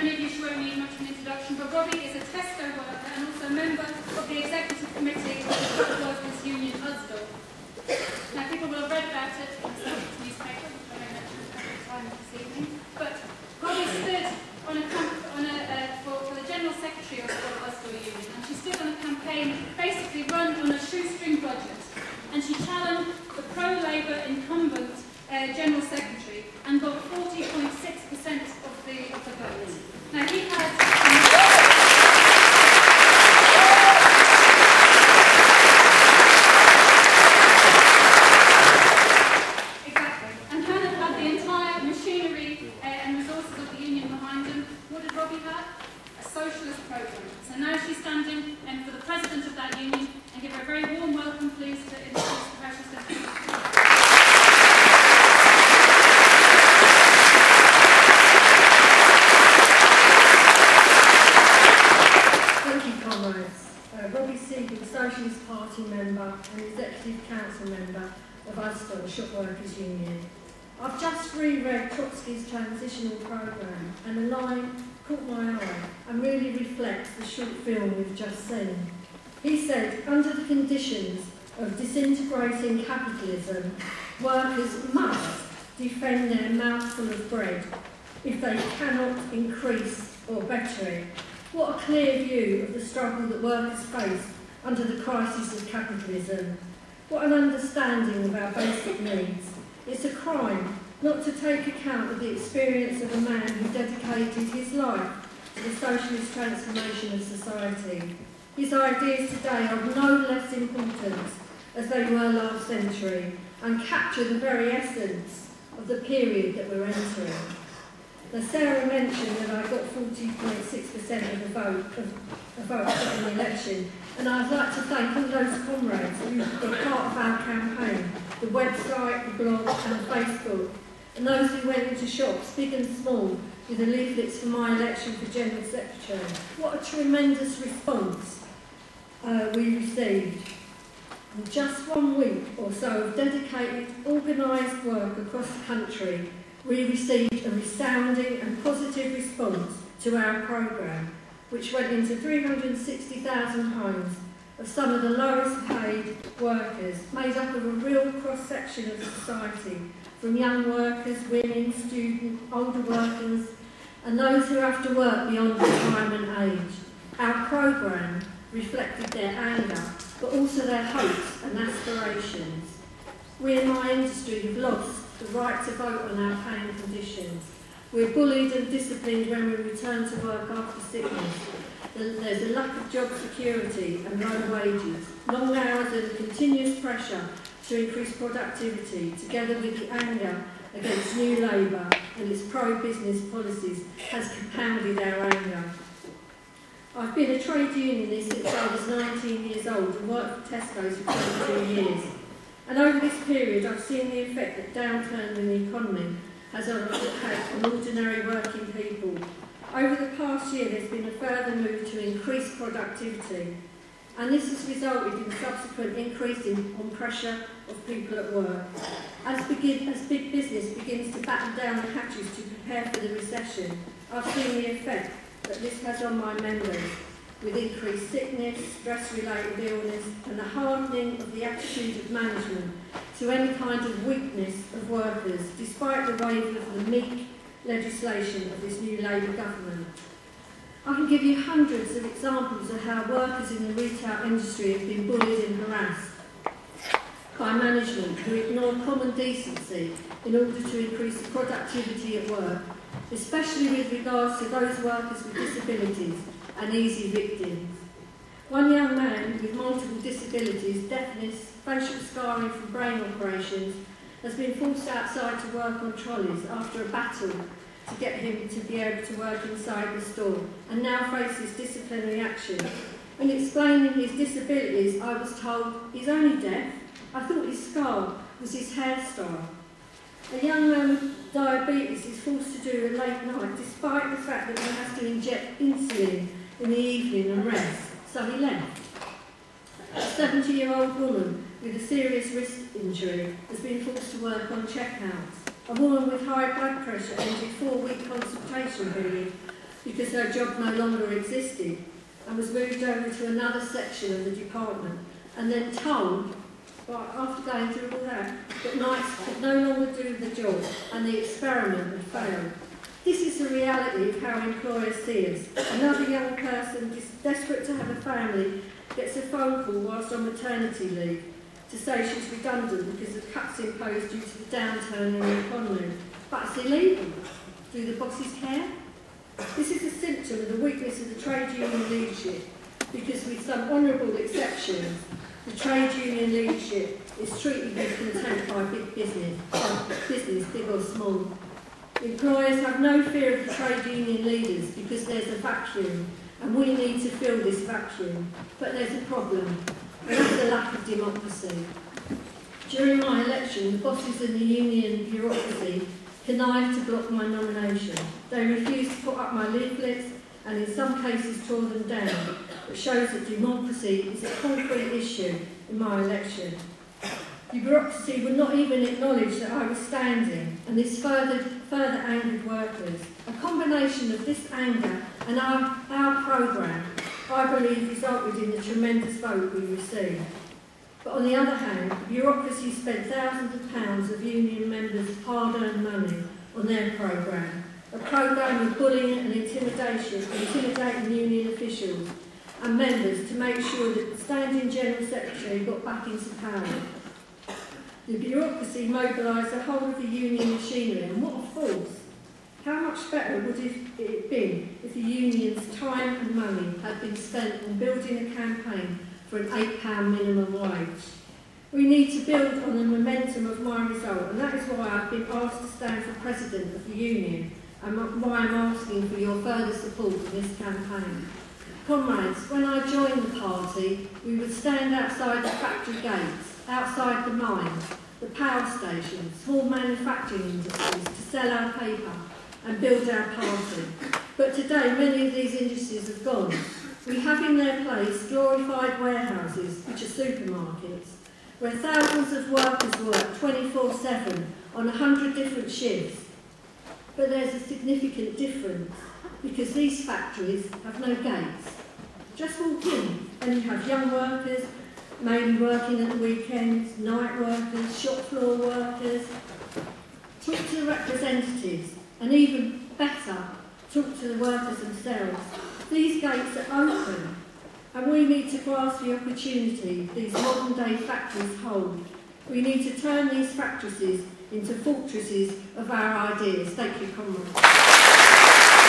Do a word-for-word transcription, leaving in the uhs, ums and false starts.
many of you she won't need much of an introduction, but Robbie is a Tesco worker and also a member of the Executive Committee of the Truck Workers Union Usdaw. Now, people will have read about it in the newspaper, which I know that's a time this evening, but Robbie stood on a, on a uh, for, for the General Secretary of the Usdaw Union, and she stood on a campaign basically run on a shoestring budget, and she challenged the pro-Labour incumbent uh, General Secretary and got forty point six percent of the, of the vote. Now, he had... Exactly. And Hannah had the entire machinery uh, and resources of the union behind him. What did Robbie have? A socialist programme. So now she's standing um, for the president of that union, and give her a very warm welcome, please, to introduce the House of Robbie Segan, Socialist Party member and Executive Council member of Usdaw, the Shop Workers Union. I've just reread Trotsky's transitional programme, and a line caught my eye and really reflects the short film we've just seen. He said, under the conditions of disintegrating capitalism, workers must defend their mouthful of bread if they cannot increase or better it. What a clear view of the struggle that workers face under the crisis of capitalism. What an understanding of our basic needs. It's a crime not to take account of the experience of a man who dedicated his life to the socialist transformation of society. His ideas today are no less important as they were last century and capture the very essence of the period that we're entering. Now, Sarah mentioned that I got forty point six percent of the vote of, of votes in the election, and I'd like to thank all those comrades who were part of our campaign, the website, the blog and Facebook, and those who went into shops, big and small, with the leaflets for my election for General Secretary. What a tremendous response uh, we received. In just one week or so of dedicated, organised work across the country, we received a resounding and positive response to our programme, which went into three hundred sixty thousand homes of some of the lowest paid workers, made up of a real cross-section of society, from young workers, women, students, older workers, and those who have to work beyond retirement age. Our programme reflected their anger, but also their hopes and aspirations. We in my industry have lost the right to vote on our pay and conditions. We're bullied and disciplined when we return to work after sickness. There's a lack of job security and low wages, long hours and continuous pressure to increase productivity, together with the anger against New Labour and its pro-business policies, has compounded our anger. I've been a trade unionist since I was nineteen years old and worked for Tesco's for twenty-two years. And over this period, I've seen the effect that downturn in the economy has had on ordinary working people. Over the past year, there's been a further move to increase productivity, and this has resulted in subsequent increase in, on pressure of people at work. As, begin, as big business begins to batten down the hatches to prepare for the recession, I've seen the effect that this has on my members, with increased sickness, stress-related illness, and the hardening of the attitude of management to any kind of weakness of workers, despite the wave of the meek legislation of this new Labour government. I can give you hundreds of examples of how workers in the retail industry have been bullied and harassed by management who ignore common decency in order to increase the productivity at work, especially with regards to those workers with disabilities and easy victims. One young man with multiple disabilities, deafness, facial scarring from brain operations, has been forced outside to work on trolleys after a battle to get him to be able to work inside the store, and now faces disciplinary action. When explaining his disabilities, I was told he's only deaf. I thought his scar was his hairstyle. A young man with diabetes is forced to do a late night despite the fact that he has to inject insulin in the evening and rest, so he left. A seventy-year-old woman with a serious wrist injury has been forced to work on checkouts. A woman with high blood pressure ended a four-week consultation period because her job no longer existed and was moved over to another section of the department, and then told, right, after going through all that, that Knights could no longer do the job and the experiment had failed. This is the reality of how employers see us. Another young person just desperate to have a family gets a phone call whilst on maternity leave to say she's redundant because of cuts imposed due to the downturn in the economy. But it's illegal. Do the bosses care? This is a symptom of the weakness of the trade union leadership, because with some honourable exceptions, the trade union leadership is treated with contempt by big business, business, big or small. Employers have no fear of the trade union leaders because there's a vacuum, and we need to fill this vacuum. But there's a problem, and that's the lack of democracy. During my election, the bosses in the union bureaucracy connived to block my nomination. They refused to put up my leaflets and in some cases tore them down, which shows that democracy is a concrete issue in my election. The bureaucracy would not even acknowledge that I was standing, and this further, further angered workers. A combination of this anger and our, our programme, I believe, resulted in the tremendous vote we received. But on the other hand, the bureaucracy spent thousands of pounds of union members' hard-earned money on their programme, a programme of bullying and intimidation, intimidating union officials and members to make sure that the standing General Secretary got back into power. The bureaucracy mobilised the whole of the union machinery, and what a force! How much better would it have been if the union's time and money had been spent on building a campaign for an eight pound minimum wage? We need to build on the momentum of my result, and that is why I've been asked to stand for president of the union, and why I'm asking for your further support in this campaign. Comrades, when I joined the party, we would stand outside the factory gates, outside the mines, the power stations, small manufacturing industries to sell our paper and build our party. But today, many of these industries have gone. We have in their place glorified warehouses, which are supermarkets, where thousands of workers work twenty-four seven on a hundred different shifts. But there's a significant difference, because these factories have no gates. Just walk in and you have young workers, mainly working at the weekends, night workers, shop floor workers. Talk to the representatives, and even better, talk to the workers themselves. These gates are open, and we need to grasp the opportunity these modern day factories hold. We need to turn these factories into fortresses of our ideas. Thank you, comrades.